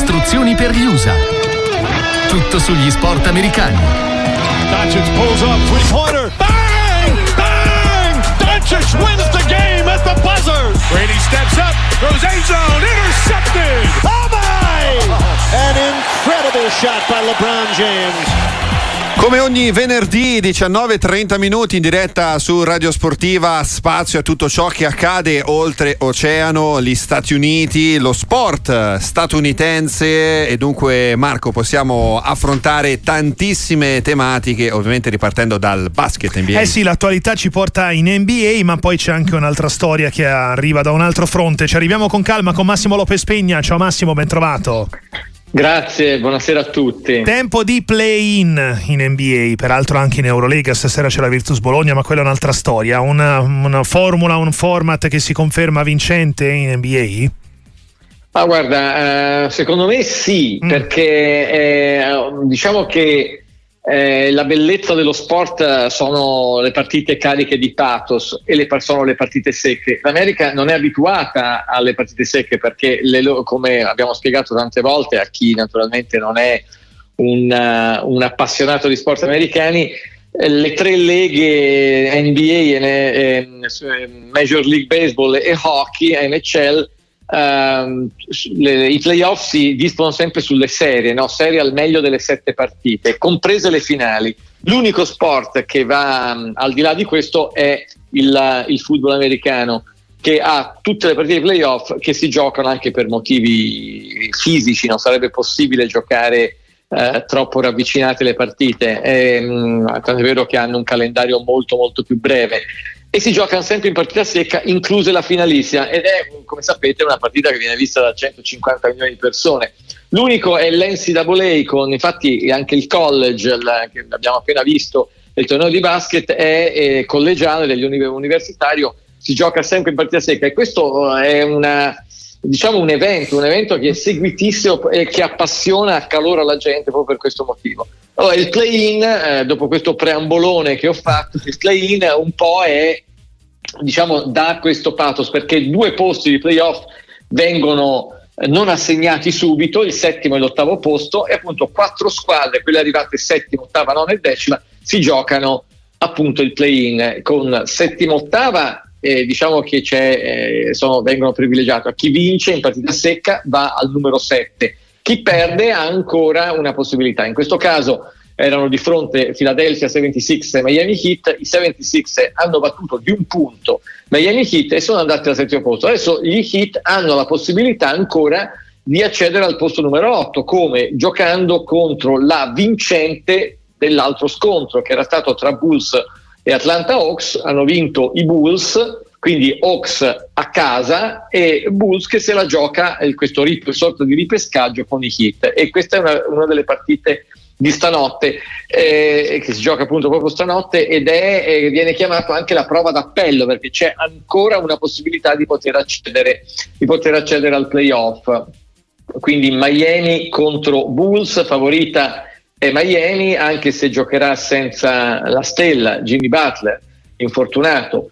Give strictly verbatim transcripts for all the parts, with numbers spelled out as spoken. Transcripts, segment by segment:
Istruzioni per gli U S A. Tutto sugli sport americani. Doncic pulls up, three-pointer. Bang! Bang! Doncic wins the game at the buzzer. Brady steps up, throws end zone, intercepted. Oh my! An incredible shot by LeBron James. Come ogni venerdì diciannove e trenta minuti in diretta su Radio Sportiva, spazio a tutto ciò che accade oltre oceano, gli Stati Uniti, lo sport statunitense, e dunque Marco possiamo affrontare tantissime tematiche, ovviamente ripartendo dal basket N B A. Eh sì, l'attualità ci porta in N B A, ma poi c'è anche un'altra storia che arriva da un altro fronte. Ci arriviamo con calma con Massimo Lopez Pegna. Ciao Massimo, ben trovato. Grazie, buonasera a tutti. Tempo di play-in in N B A, peraltro anche in Eurolega. Stasera c'è la Virtus Bologna, ma quella è un'altra storia. Una, una formula, un format che si conferma vincente in N B A? Ah, guarda, eh, secondo me sì, mm. perché eh, diciamo che eh, la bellezza dello sport sono le partite cariche di pathos e le, sono le partite secche. L'America non è abituata alle partite secche perché, le, come abbiamo spiegato tante volte a chi naturalmente non è un, uh, un appassionato di sport americani, eh, le tre leghe N B A, eh, eh, Major League Baseball e Hockey, N H L, Uh, le, i playoff si dispongono sempre sulle serie, no? Serie al meglio delle sette partite, comprese le finali. L'unico sport che va um, al di là di questo è il, il football americano, che ha tutte le partite di playoff che si giocano anche per motivi fisici. Non sarebbe possibile giocare uh, troppo ravvicinate le partite, e, um, tanto è vero che hanno un calendario molto molto più breve. E si giocano sempre in partita secca, incluse la finalissima, ed è, come sapete, una partita che viene vista da centocinquanta milioni di persone. L'unico è l'N C A A, con infatti anche il college, la, che abbiamo appena visto, il torneo di basket è, è collegiale, dell'universitario, si gioca sempre in partita secca, e questo è una, diciamo un evento, un evento che è seguitissimo e che appassiona, accalora la gente proprio per questo motivo. Allora, il play-in, eh, dopo questo preambolone che ho fatto, il play-in un po' è, diciamo, da questo pathos, perché due posti di playoff vengono eh, non assegnati subito, il settimo e l'ottavo posto, e appunto quattro squadre, quelle arrivate settima, ottava, nona e decima, si giocano appunto il play-in. Con settima, ottava, eh, diciamo che c'è, eh, sono, vengono privilegiati. Chi vince in partita secca va al numero sette. Chi perde ha ancora una possibilità. In questo caso erano di fronte Philadelphia settantasei e Miami Heat. I settantasei hanno battuto di un punto Miami Heat e sono andati al settimo posto. Adesso gli Heat hanno la possibilità ancora di accedere al posto numero otto, come giocando contro la vincente dell'altro scontro, che era stato tra Bulls e Atlanta Hawks. Hanno vinto i Bulls, quindi Hawks a casa, e Bulls che se la gioca eh, questo rip, sorta di ripescaggio con i Heat, e questa è una, una delle partite di stanotte, eh, che si gioca appunto proprio stanotte, ed è eh, viene chiamato anche la prova d'appello, perché c'è ancora una possibilità di poter accedere di poter accedere al playoff. Quindi Miami contro Bulls, favorita è Miami, anche se giocherà senza la stella Jimmy Butler, infortunato.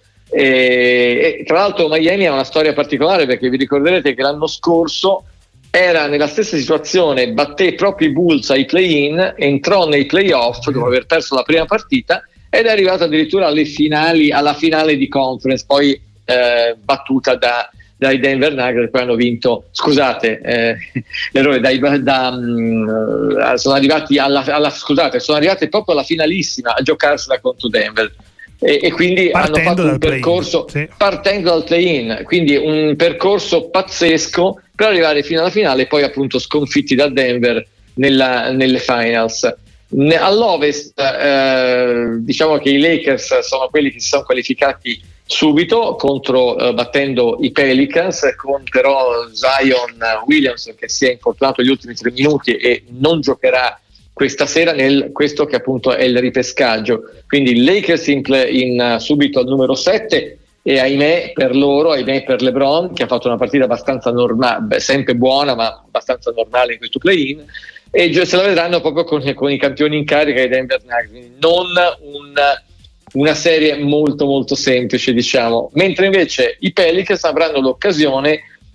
E, e tra l'altro Miami ha una storia particolare, perché vi ricorderete che l'anno scorso era nella stessa situazione, batté proprio i Bulls ai play-in, entrò nei playoff dopo aver perso la prima partita ed è arrivato addirittura alle finali, alla finale di conference, poi eh, battuta da, dai Denver Nuggets, poi hanno vinto, scusate, eh, l'errore, dai, da, um, sono arrivati alla, alla scusate, sono arrivati proprio alla finalissima a giocarsela contro Denver. E, e quindi partendo hanno fatto un percorso sì. partendo dal play-in, quindi un percorso pazzesco per arrivare fino alla finale, e poi appunto sconfitti da Denver nella, nelle finals. Ne, all'Ovest eh, diciamo che i Lakers sono quelli che si sono qualificati subito contro eh, battendo i Pelicans, con però Zion Williamson che si è infortunato gli ultimi tre minuti e non giocherà questa sera nel questo che appunto è il ripescaggio. Quindi Lakers in, in subito al numero sette, e ahimè per loro, ahimè per LeBron, che ha fatto una partita abbastanza normale, sempre buona ma abbastanza normale in questo play-in, e se la vedranno proprio con, con i campioni in carica, i Denver Nuggets. Non un, una serie molto molto semplice, diciamo, mentre invece i Pelicans avranno l'occasione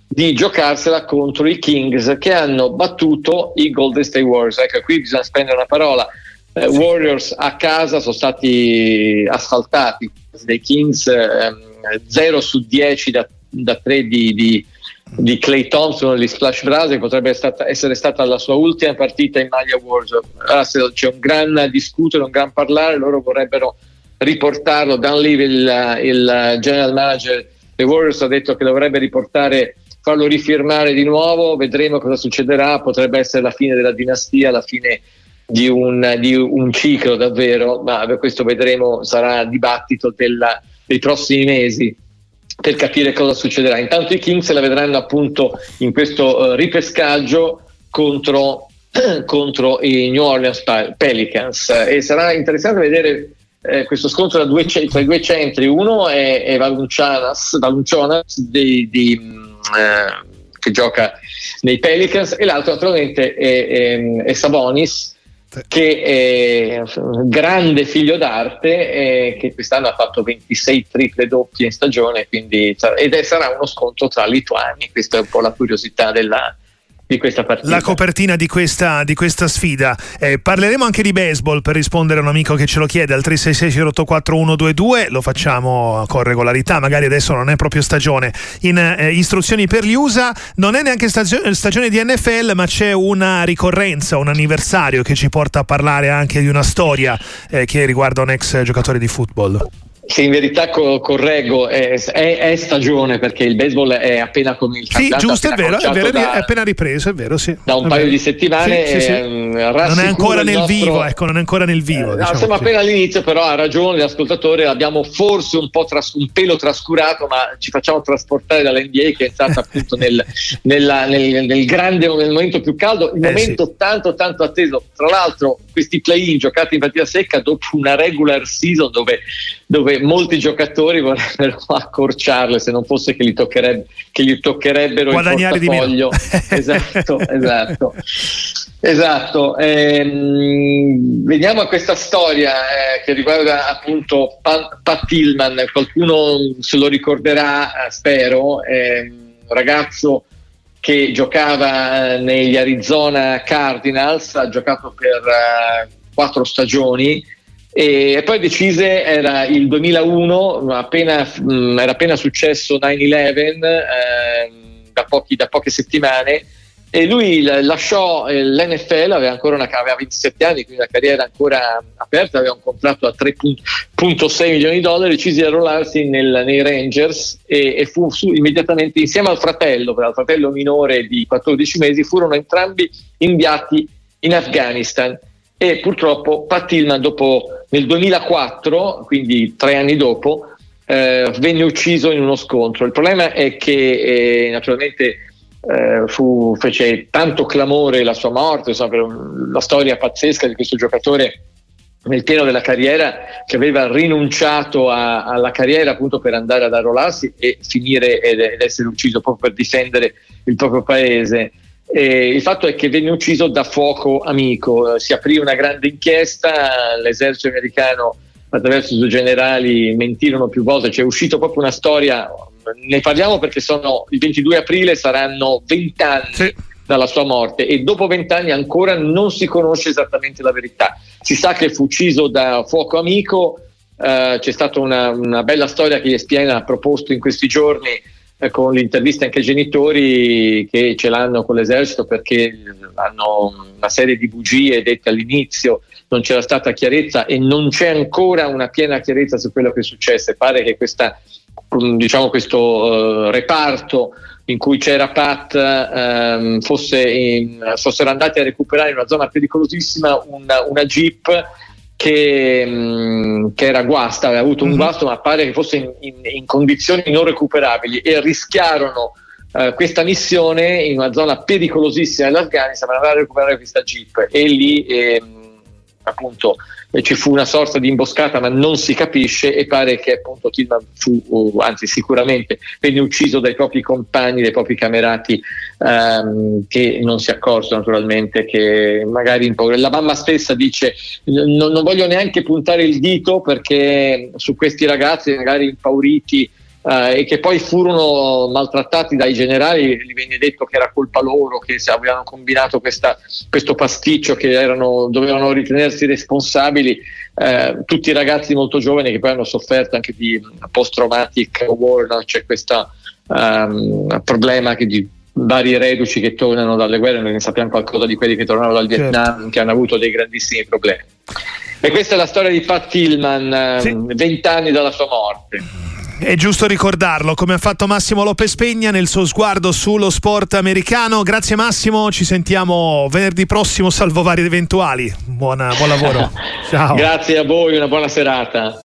di giocarsela contro i Kings, che hanno battuto i Golden State Warriors. Ecco, qui bisogna spendere una parola. eh, Warriors a casa sono stati asfaltati dai Kings, ehm, zero su dieci da, da tre di, di, di Klay Thompson, gli Splash Brothers, che potrebbe stata, essere stata la sua ultima partita in maglia Warriors. Allora, se c'è un gran discutere, un gran parlare, loro vorrebbero riportarlo. Dan Levy, il, il general manager dei Warriors, ha detto che dovrebbe riportare, farlo rifirmare di nuovo. Vedremo cosa succederà. Potrebbe essere la fine della dinastia, la fine di un, di un ciclo davvero, ma questo vedremo, sarà dibattito della, dei prossimi mesi per capire cosa succederà. Intanto i Kings la vedranno appunto in questo uh, ripescaggio contro, contro i New Orleans Pelicans, e sarà interessante vedere eh, questo scontro tra, due, tra i due centri. Uno è, è Valanciunas, Valanciunas di, di, eh, che gioca nei Pelicans, e l'altro naturalmente è, è, è Sabonis, che è un grande figlio d'arte, eh, che quest'anno ha fatto ventisei triple doppie in stagione, quindi ed è, sarà uno scontro tra lituani. Questa è un po' la curiosità della, di questa partita, la copertina di questa, di questa sfida. Eh, parleremo anche di baseball, per rispondere a un amico che ce lo chiede al tre sei sei zero otto quattro uno due due. Lo facciamo con regolarità, magari adesso non è proprio stagione. In eh, istruzioni per gli U S A non è neanche stagio- stagione di N F L, ma c'è una ricorrenza, un anniversario che ci porta a parlare anche di una storia eh, che riguarda un ex giocatore di football. Sì, in verità co- correggo, è, è, è stagione, perché il baseball è appena cominciato. Sì, giusto, è vero, è vero, da, è appena ripreso, è vero, sì. Da un è paio vero. di settimane. Sì, sì, sì. Ehm, non è ancora nel nostro... vivo, ecco, non è ancora nel vivo. Eh, diciamo, siamo sì. appena all'inizio, però ha ragione l'ascoltatore, l'abbiamo forse un po' tras- un pelo trascurato, ma ci facciamo trasportare dall'N B A, che è entrata appunto nel, nella, nel, nel grande, nel momento più caldo, il eh, momento sì. tanto tanto atteso. Tra l'altro questi play-in giocati in partita secca dopo una regular season dove, dove molti giocatori vorrebbero accorciarle, se non fosse che gli, toccherebbe, che gli toccherebbero guadagnare il portafoglio. esatto, esatto. Esatto, ehm, veniamo a questa storia eh, che riguarda appunto Pat, Pat Tillman. Qualcuno se lo ricorderà, eh, spero, eh, un ragazzo che giocava negli Arizona Cardinals, ha giocato per eh, quattro stagioni, e poi decise, era il duemilauno, appena, mh, era appena successo nine eleven, eh, da, pochi, da poche settimane, e lui lasciò l'N F L, aveva ancora una, aveva ventisette anni, quindi una carriera ancora aperta, aveva un contratto a tre virgola sei milioni di dollari, decise di arruolarsi nel, nei Rangers, e, e fu su, immediatamente insieme al fratello, al fratello minore di quattordici mesi, furono entrambi inviati in Afghanistan. E purtroppo Pat Tillman, dopo, nel duemilaquattro, quindi tre anni dopo, eh, venne ucciso in uno scontro. Il problema è che eh, naturalmente eh, fu, fece tanto clamore la sua morte, insomma, la storia pazzesca di questo giocatore nel pieno della carriera, che aveva rinunciato a, alla carriera appunto per andare ad arruolarsi e finire ed, ed essere ucciso proprio per difendere il proprio paese. E il fatto è che venne ucciso da fuoco amico. Si aprì una grande inchiesta, l'esercito americano attraverso i suoi generali mentirono più volte, c'è uscito proprio una storia, ne parliamo perché sono il ventidue aprile, saranno vent'anni sì. dalla sua morte, e dopo vent'anni ancora non si conosce esattamente la verità. Si sa che fu ucciso da fuoco amico, uh, c'è stata una, una bella storia che E S P N ha proposto in questi giorni, con l'intervista anche ai genitori che ce l'hanno con l'esercito, perché hanno una serie di bugie dette all'inizio, non c'era stata chiarezza e non c'è ancora una piena chiarezza su quello che è successo. Pare che questa, diciamo, questo uh, reparto in cui c'era Pat um, fosse in, fossero andati a recuperare in una zona pericolosissima una, una Jeep Che, mh, che era guasta, aveva avuto un mm-hmm. guasto, ma pare che fosse in, in, in condizioni non recuperabili, e rischiarono uh, questa missione in una zona pericolosissima dell'Afghanistan per andare a recuperare questa Jeep, e lì eh, appunto eh, ci fu una sorta di imboscata, ma non si capisce, e pare che appunto Tillman fu, uh, anzi sicuramente venne ucciso dai propri compagni, dai propri camerati, um, che non si accorsero naturalmente che magari la mamma stessa dice non, non voglio neanche puntare il dito, perché su questi ragazzi magari impauriti eh, e che poi furono maltrattati dai generali. Gli venne detto che era colpa loro, che se avevano combinato questa, questo pasticcio, che erano, dovevano ritenersi responsabili. Eh, tutti i ragazzi molto giovani che poi hanno sofferto anche di post-traumatic war, no? C'è questo um, problema che di vari reduci che tornano dalle guerre, noi ne sappiamo qualcosa di quelli che tornano dal Vietnam, certo, che hanno avuto dei grandissimi problemi. E questa è la storia di Pat Tillman, sì, vent'anni dalla sua morte. È giusto ricordarlo, come ha fatto Massimo Lopez Pegna nel suo sguardo sullo sport americano. Grazie Massimo, ci sentiamo venerdì prossimo, salvo vari eventuali. Buona, buon lavoro. Ciao. Grazie a voi, una buona serata.